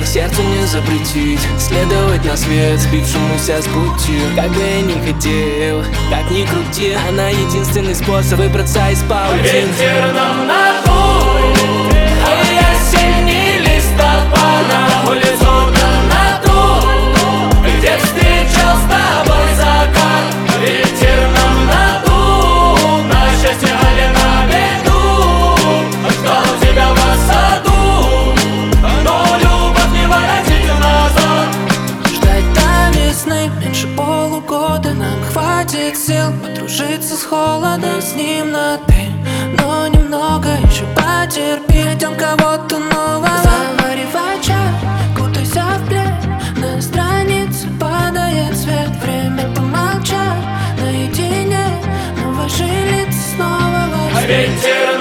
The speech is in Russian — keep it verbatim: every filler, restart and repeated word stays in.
Сердцу не запретить следовать на свет, сбившемуся с пути. Как бы я не хотел, как ни крути, она единственный способ выбраться из паутины. Ветер нам надул, ой, осенний листопада, улицу нам надул, где встречал с тобой закат. Ветер нам надул, на счастье или на беду, ждал тебя в саду, но любовь не воротит назад. Ждать до весны меньше полугода, нам хватит сил подружиться с холодом, с ним на ты. Но немного еще потерпи, ждем кого-то нового. Заваривай чай, кутайся в плед, на странице падает свет. Время помолчать наедине, но ваши лица снова во сне. Ветер